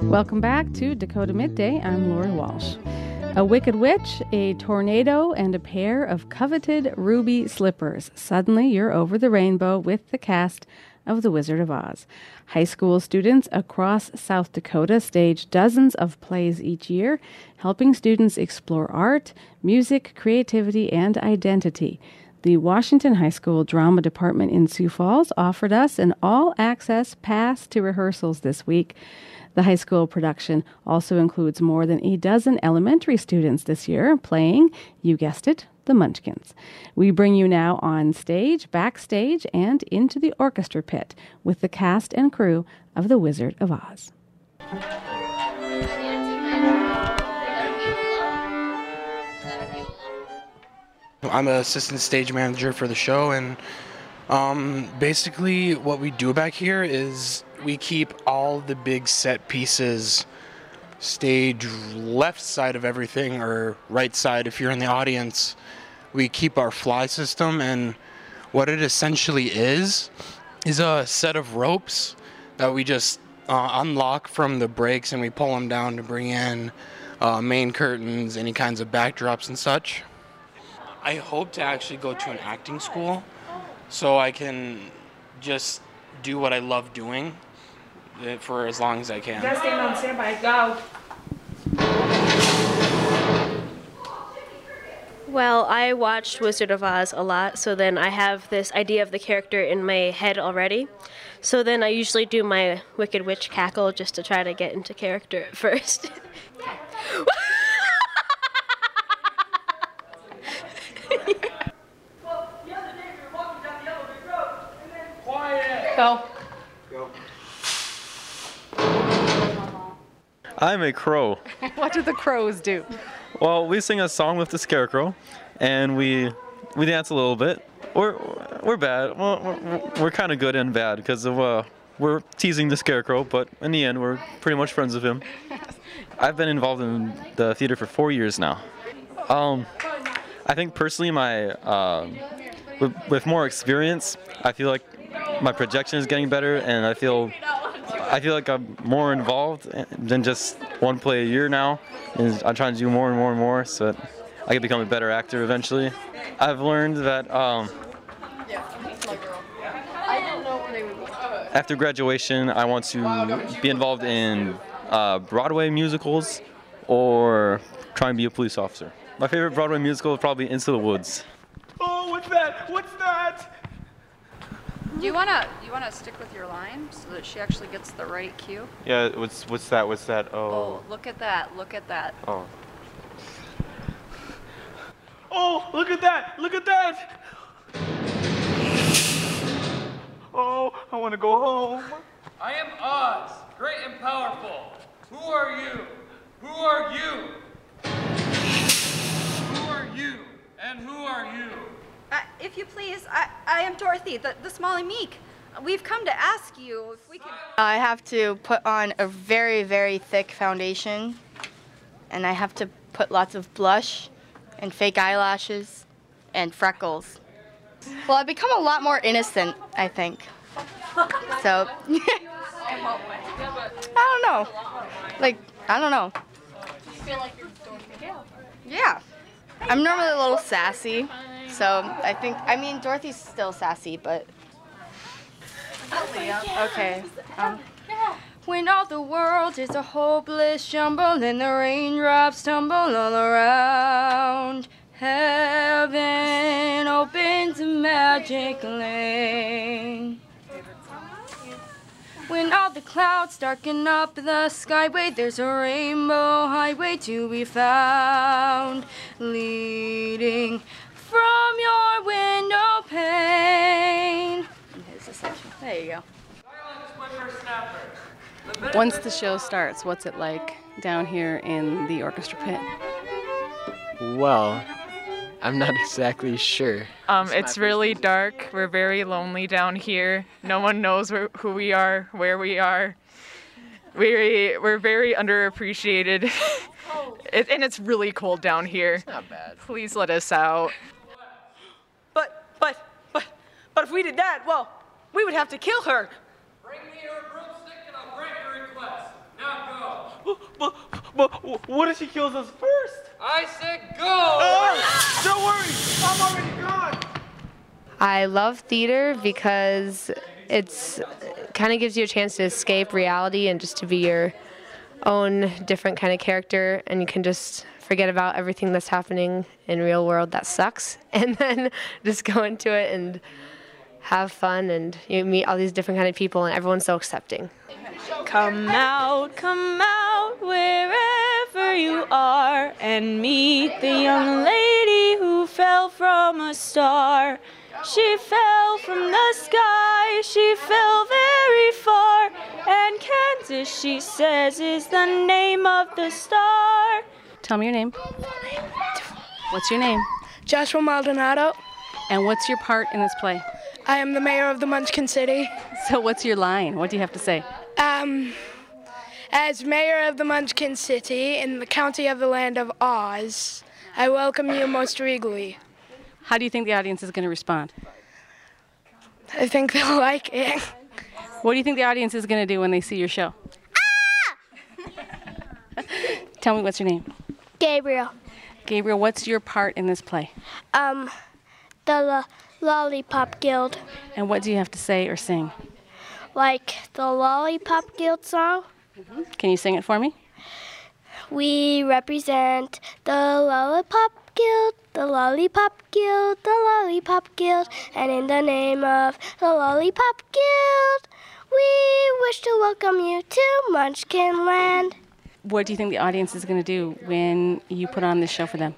Welcome back to Dakota Midday. I'm Lori Walsh. A wicked witch, a tornado, and a pair of coveted ruby slippers. Suddenly, you're over the rainbow with the cast of The Wizard of Oz. High school students across South Dakota stage dozens of plays each year, helping students explore art, music, creativity, and identity. The Washington High School Drama Department in Sioux Falls offered us an all-access pass to rehearsals this week. The high school production also includes more than a dozen elementary students this year playing, you guessed it, the Munchkins. We bring you now on stage, backstage, and into the orchestra pit with the cast and crew of The Wizard of Oz. I'm an assistant stage manager for the show, and basically what we do back here is we keep all the big set pieces stage left side of everything, or right side if you're in the audience. We keep our fly system, and what it essentially is a set of ropes that we just unlock from the breaks, and we pull them down to bring in main curtains, any kinds of backdrops and such. I hope to actually go to an acting school so I can just do what I love doing for as long as I can. You gotta stand on standby. Go. Well, I watched Wizard of Oz a lot, so then I have this idea of the character in my head already. So then I usually do my Wicked Witch cackle just to try to get into character at first. Go. I'm a crow. What do the crows do? Well, we sing a song with the scarecrow, and we dance a little bit. We're bad. Well, we're kind of good and bad because of we're teasing the scarecrow, but in the end, we're pretty much friends with him. I've been involved in the theater for 4 years now. I think personally, with more experience, I feel like my projection is getting better, and I feel like I'm more involved than just one play a year now. And I'm trying to do more and more and more so that I can become a better actor eventually. I've learned that after graduation, I want to be involved in Broadway musicals or try and be a police officer. My favorite Broadway musical is probably Into the Woods. Oh, what's that? What's that? Do you wanna stick with your line so that she actually gets the right cue? Yeah, what's that? Oh, look at that. Oh. Oh, look at that! Look at that! Oh, I want to go home. I am Oz, great and powerful. Who are you? Who are you? Who are you? And who are you? If you please, I am Dorothy, the Smalley Meek. We've come to ask you if we can... I have to put on a very, very thick foundation, and I have to put lots of blush and fake eyelashes and freckles. Well, I've become a lot more innocent, I think. So, I don't know. I don't know. You feel like you're Dorothy Gale? Yeah. I'm normally a little sassy, so Dorothy's still sassy, but... Okay. When all the world is a hopeless jumble and the raindrops tumble all around, heaven opens a magic lane. When all the clouds darken up the skyway, there's a rainbow highway to be found, leading from your window pane. And here's the section. There you go. Once the show starts, what's it like down here in the orchestra pit? Well, I'm not exactly sure. It's really dark. We're very lonely down here. No one knows who we are, where we are. We're very underappreciated. And it's really cold down here. It's not bad. Please let us out. But if we did that, well, we would have to kill her. Bring me her broomstick and I'll grant your request. Now go. But what if she kills us first? I said go! Don't worry, I'm already gone. I love theater because it's kind of gives you a chance to escape reality and just to be your own different kind of character, and you can just forget about everything that's happening in real world that sucks, and then just go into it and have fun, and you meet all these different kind of people, and everyone's so accepting. Come out wherever you are, and meet the young lady who fell from a star. She fell from the sky, she fell very far, and Kansas, she says, is the name of the star. Tell me your name. What's your name? Joshua Maldonado. And what's your part in this play? I am the mayor of the Munchkin City. So what's your line? What do you have to say? As mayor of the Munchkin City in the county of the land of Oz, I welcome you most regally. How do you think the audience is going to respond? I think they'll like it. What do you think the audience is going to do when they see your show? Tell me, what's your name? Gabriel. Gabriel, what's your part in this play? The Lollipop Guild. And what do you have to say or sing? Like the Lollipop Guild song. Can you sing it for me? We represent the Lollipop Guild, the Lollipop Guild, the Lollipop Guild, and in the name of the Lollipop Guild, we wish to welcome you to Munchkin Land. What do you think the audience is going to do when you put on this show for them?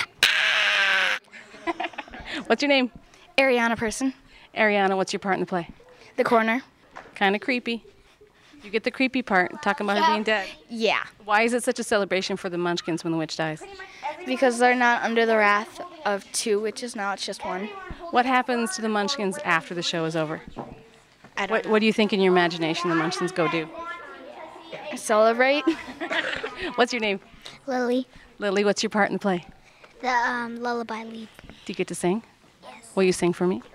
What's your name? Ariana Person. Ariana, what's your part in the play? The corner. Kind of creepy. You get the creepy part, talking about her being dead. Yeah. Why is it such a celebration for the Munchkins when the witch dies? Because they're not under the wrath of 2 witches now, it's just 1. What happens to the Munchkins after the show is over? I don't know. What do you think in your imagination the Munchkins go do? Celebrate. What's your name? Lily. Lily, what's your part in the play? The lullaby lead. Do you get to sing? Yes. Will you sing for me?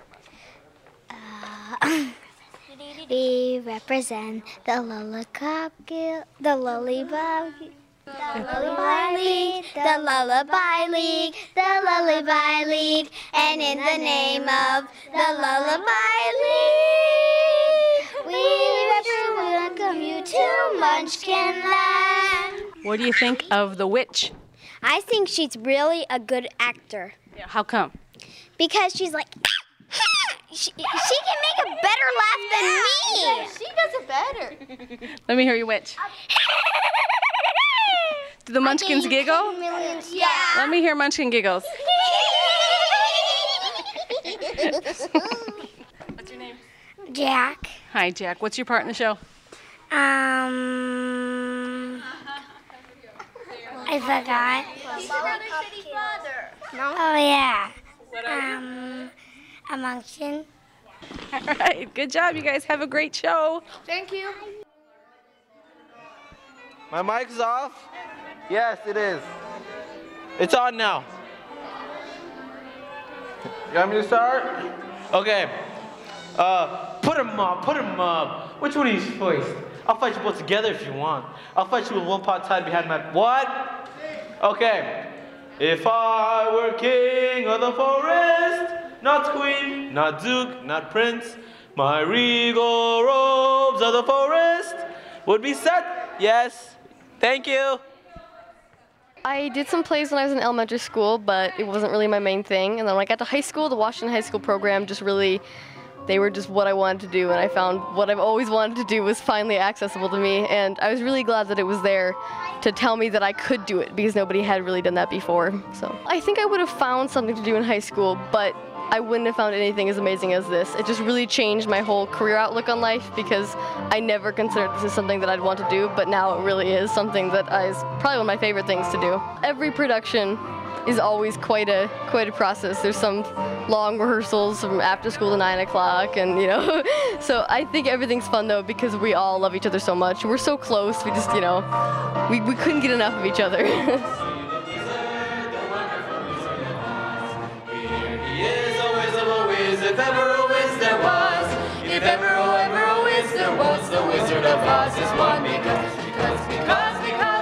We represent the Lollipop Guild, the Lollipop Guild. The Lullaby League, the Lullaby League, the Lullaby League, and in the name of the Lullaby League, we welcome you to Munchkin Land. What do you think of the witch? I think she's really a good actor. Yeah, how come? Because she's like, she can make a better laugh than me. She does it better. Let me hear your witch. Do the Munchkins giggle? Yeah. Let me hear Munchkin giggles. What's your name? Jack. Hi, Jack. What's your part in the show? I forgot. Oh, yeah. A Munchkin. All right. Good job. You guys have a great show. Thank you. My mic's off? Yes, it is. It's on now. You want me to start? Okay. Put 'em up. Which one of you is first? I'll fight you both together if you want. I'll fight you with one pot tied behind my... What? Okay. If I were king of the forest, not queen, not duke, not prince, my regal robes of the forest would be set. Yes. Thank you. I did some plays when I was in elementary school, but it wasn't really my main thing. And then when I got to high school, the Washington High School program just really, they were just what I wanted to do. And I found what I've always wanted to do was finally accessible to me. And I was really glad that it was there to tell me that I could do it because nobody had really done that before. So I think I would have found something to do in high school, but I wouldn't have found anything as amazing as this. It just really changed my whole career outlook on life because I never considered this as something that I'd want to do, but now it really is something that is probably one of my favorite things to do. Every production is always quite a process. There's some long rehearsals from after school to 9 o'clock, and you know, so I think everything's fun though because we all love each other so much. We're so close. We just, you know, we couldn't get enough of each other. If ever a whiz there was, if ever a whiz there was, the Wizard of Oz is one because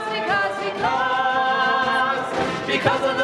because of